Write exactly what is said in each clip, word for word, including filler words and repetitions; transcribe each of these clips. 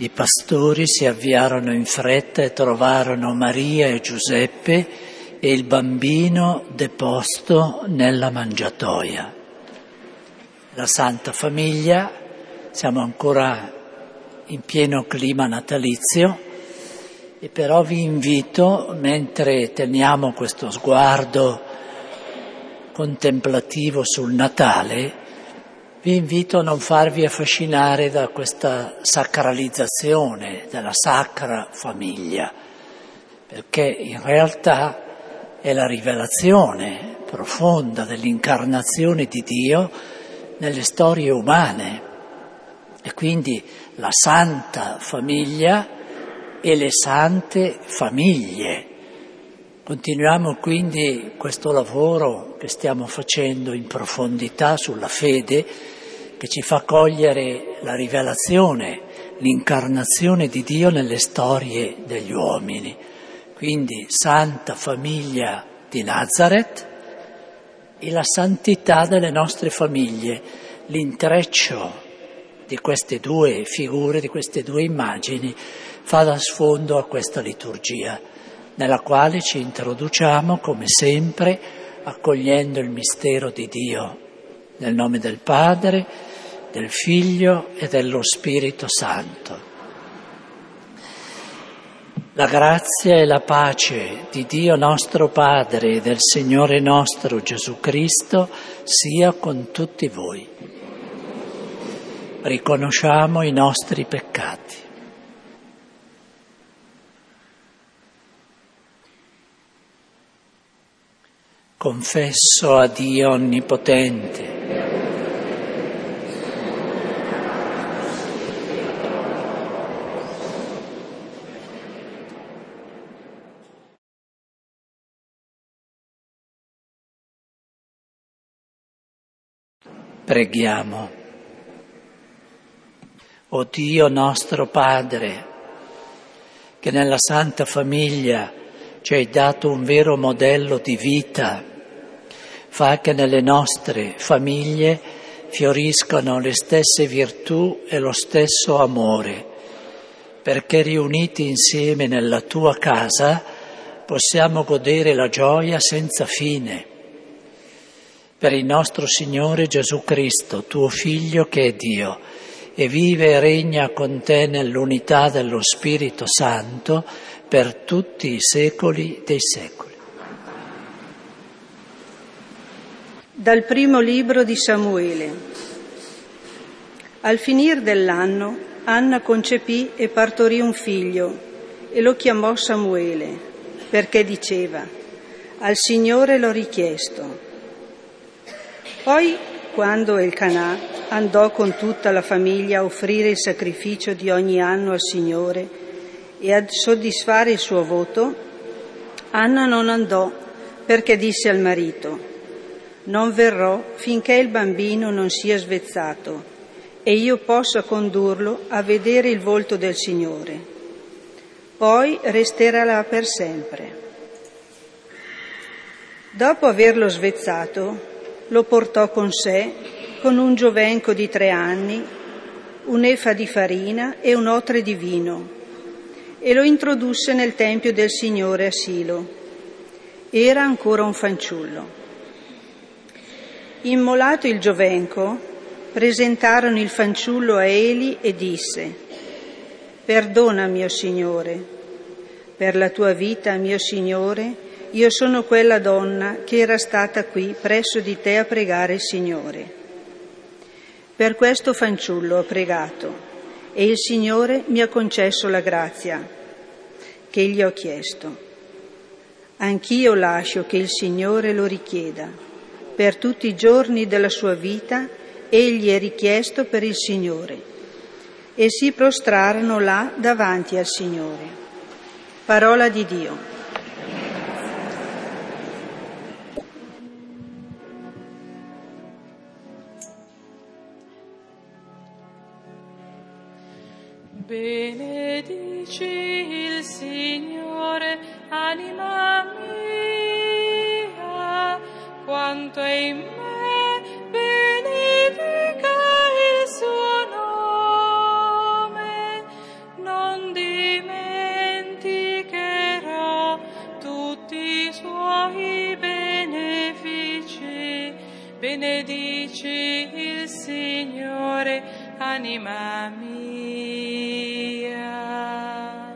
I pastori si avviarono in fretta e trovarono Maria e Giuseppe e il bambino deposto nella mangiatoia. La Santa Famiglia, siamo ancora in pieno clima natalizio, e però vi invito, mentre teniamo questo sguardo contemplativo sul Natale, vi invito a non farvi affascinare da questa sacralizzazione della Sacra Famiglia, perché in realtà è la rivelazione profonda dell'incarnazione di Dio nelle storie umane, e quindi la Santa Famiglia e le Sante Famiglie. Continuiamo quindi questo lavoro che stiamo facendo in profondità sulla fede, che ci fa cogliere la rivelazione, l'incarnazione di Dio nelle storie degli uomini. Quindi Santa Famiglia di Nazareth e la santità delle nostre famiglie, l'intreccio di queste due figure, di queste due immagini, fa da sfondo a questa liturgia, nella quale ci introduciamo, come sempre, accogliendo il mistero di Dio, nel nome del Padre, del Figlio e dello Spirito Santo. La grazia e la pace di Dio nostro Padre e del Signore nostro Gesù Cristo sia con tutti voi. Riconosciamo i nostri peccati. Confesso a Dio Onnipotente, preghiamo. O Dio nostro Padre, che nella Santa Famiglia ci hai dato un vero modello di vita, fa che nelle nostre famiglie fioriscano le stesse virtù e lo stesso amore, perché riuniti insieme nella tua casa possiamo godere la gioia senza fine. Per il nostro Signore Gesù Cristo, tuo Figlio che è Dio, e vive e regna con te nell'unità dello Spirito Santo per tutti i secoli dei secoli. Dal primo libro di Samuele. Al finir dell'anno, Anna concepì e partorì un figlio e lo chiamò Samuele, perché diceva: al Signore l'ho richiesto. Poi, quando Elcanà andò con tutta la famiglia a offrire il sacrificio di ogni anno al Signore e a soddisfare il suo voto, Anna non andò, perché disse al marito: non verrò finché il bambino non sia svezzato e io possa condurlo a vedere il volto del Signore. Poi resterà là per sempre. Dopo averlo svezzato, lo portò con sé con un giovenco di tre anni, un'efa di farina e un otre di vino, e lo introdusse nel tempio del Signore a Silo. Era ancora un fanciullo. Immolato il giovenco, presentarono il fanciullo a Eli e disse: perdona, mio Signore, per la tua vita, mio Signore, io sono quella donna che era stata qui presso di te a pregare il Signore. Per questo fanciullo ho pregato e il Signore mi ha concesso la grazia che gli ho chiesto. Anch'io lascio che il Signore lo richieda. Per tutti i giorni della sua vita egli è richiesto per il Signore. E si prostrarono là davanti al Signore. Parola di Dio. Benedici il Signore, anima mia, quanto è in me, benedica il suo nome. benedici il Signore, anima mia.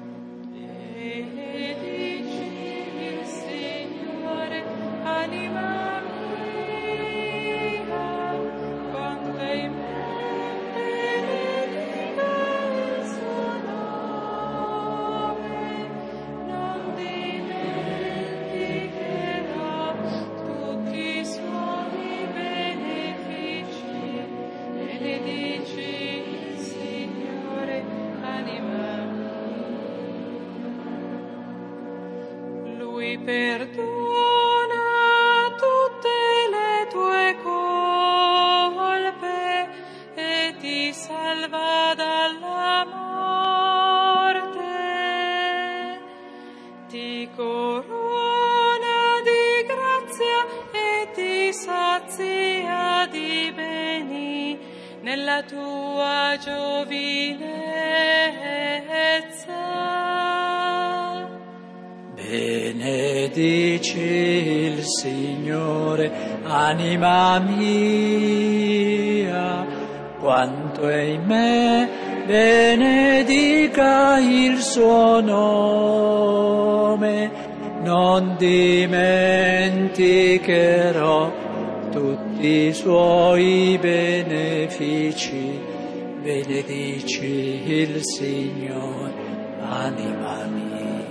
Benedici il Signore, anima mia, quanto è in me, benedica il suo nome, non dimenticherò tutti i suoi benefici. Benedici il Signore, anima mia. Lui perdona tutte le tue colpe e ti salva dalla morte, ti corona di grazia e ti sazia di beni nella tua giovinezza. Benedici il Signore, anima mia, quanto è in me, benedica il suo nome, non dimenticherò tutti i suoi benefici. Benedici il Signore, anima mia.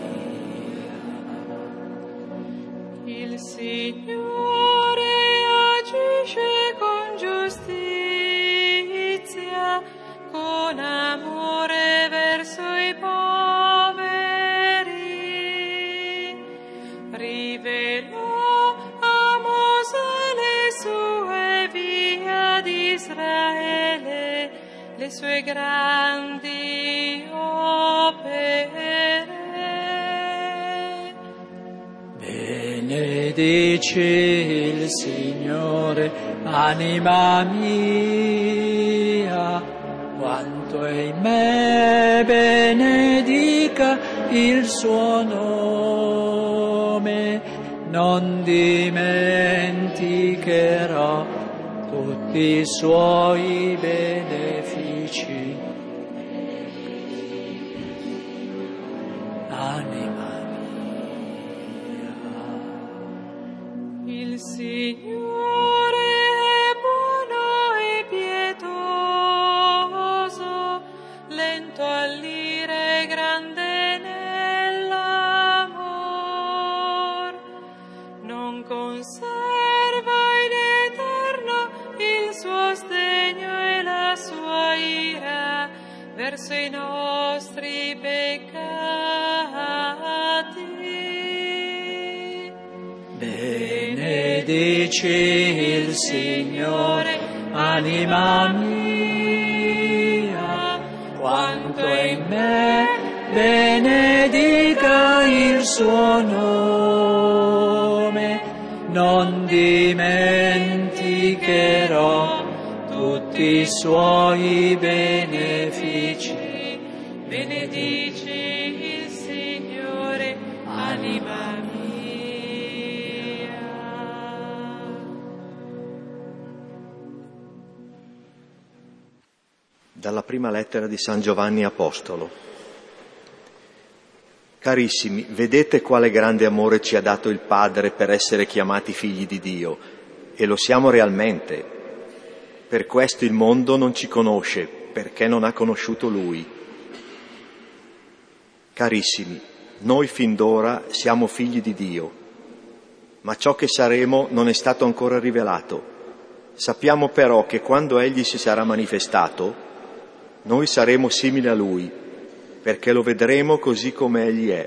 Il Signore agisce con giustizia, con amore verso i poveri. Rivelò a Mosè le sue vie di Israele, le sue grandi opere. Benedici il Signore, anima mia, quanto è in me, benedica il suo nome, non dimenticherò tutti i suoi benefici. Anima Il Signore è buono e pietoso, lento all'ire, grande nell'amor, non conserva in eterno il suo sdegno e la sua ira verso i nostri peccati. Benedici il Signore, anima mia, quanto è in me, benedica il suo nome, non dimenticherò tutti i suoi benefici. Benedici il Signore, anima mia. Dalla prima lettera di San Giovanni Apostolo. Carissimi, vedete quale grande amore ci ha dato il Padre per essere chiamati figli di Dio, e lo siamo realmente. Per questo il mondo non ci conosce, perché non ha conosciuto Lui. Carissimi, noi fin d'ora siamo figli di Dio, ma ciò che saremo non è stato ancora rivelato. Sappiamo però che quando Egli si sarà manifestato, noi saremo simili a Lui, perché lo vedremo così come Egli è.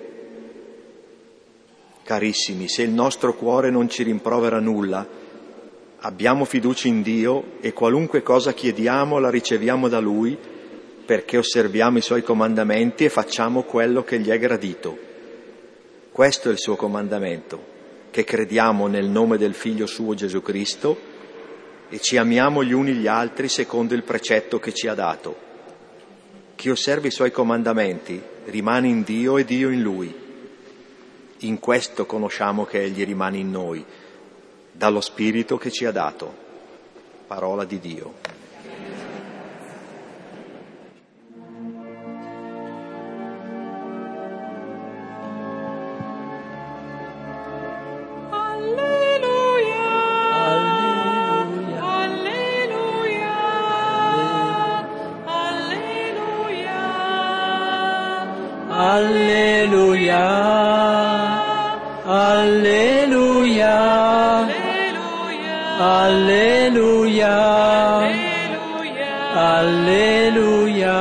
Carissimi, se il nostro cuore non ci rimprovera nulla, abbiamo fiducia in Dio e qualunque cosa chiediamo la riceviamo da Lui, perché osserviamo i Suoi comandamenti e facciamo quello che gli è gradito. Questo è il Suo comandamento, che crediamo nel nome del Figlio Suo Gesù Cristo e ci amiamo gli uni gli altri secondo il precetto che ci ha dato. Chi osserva i Suoi comandamenti rimane in Dio e Dio in Lui. In questo conosciamo che Egli rimane in noi, dallo Spirito che ci ha dato. Parola di Dio. Alleluia, alleluia, alleluia, alleluia,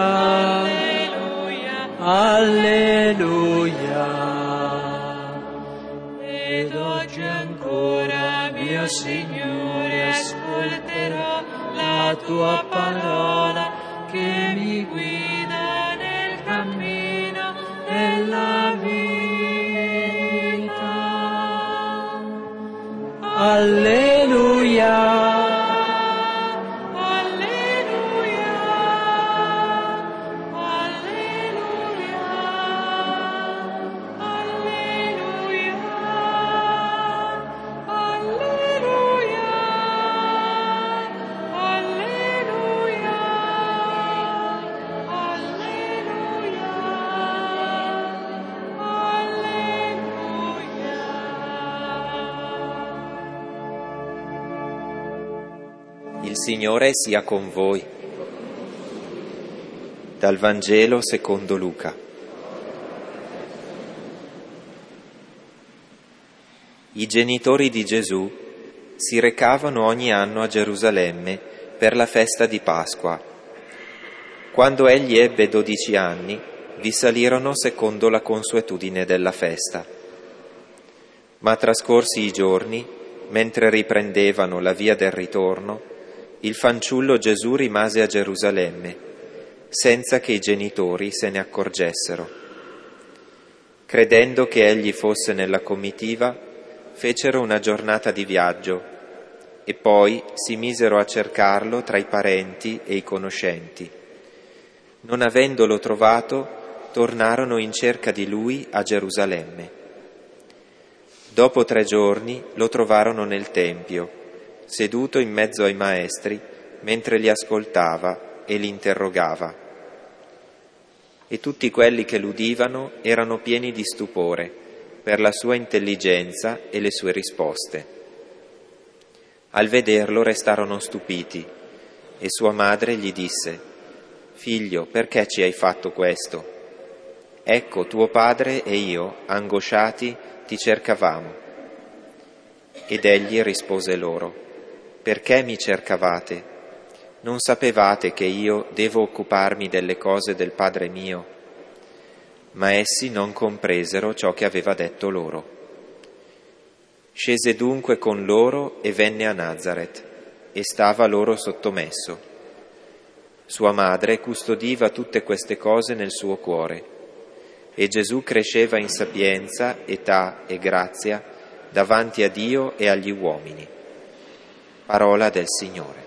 alleluia. Ed oggi ancora, mio Signore, ascolterò la tua parola che mi guida nel cammino della vita. Alleluia, alleluia, alleluia, alleluia, alleluia, alleluia, Il Signore sia con voi. Dal Vangelo secondo Luca. I genitori di Gesù si recavano ogni anno a Gerusalemme per la festa di Pasqua. Quando egli ebbe dodici anni, vi salirono secondo la consuetudine della festa. Ma trascorsi i giorni, mentre riprendevano la via del ritorno, il fanciullo Gesù rimase a Gerusalemme, senza che i genitori se ne accorgessero. Credendo che egli fosse nella comitiva, fecero una giornata di viaggio e poi si misero a cercarlo tra i parenti e i conoscenti. Non avendolo trovato, tornarono in cerca di lui a Gerusalemme. Dopo tre giorni lo trovarono nel Tempio, seduto in mezzo ai maestri, mentre li ascoltava e li interrogava. E tutti quelli che l'udivano erano pieni di stupore per la sua intelligenza e le sue risposte. Al vederlo restarono stupiti e sua madre gli disse: «Figlio, perché ci hai fatto questo? Ecco, tuo padre e io, angosciati, ti cercavamo». Ed egli rispose loro: «Perché mi cercavate? Non sapevate che io devo occuparmi delle cose del Padre mio?» Ma essi non compresero ciò che aveva detto loro. Scese dunque con loro e venne a Nazaret, e stava loro sottomesso. Sua madre custodiva tutte queste cose nel suo cuore, e Gesù cresceva in sapienza, età e grazia davanti a Dio e agli uomini. Parola del Signore.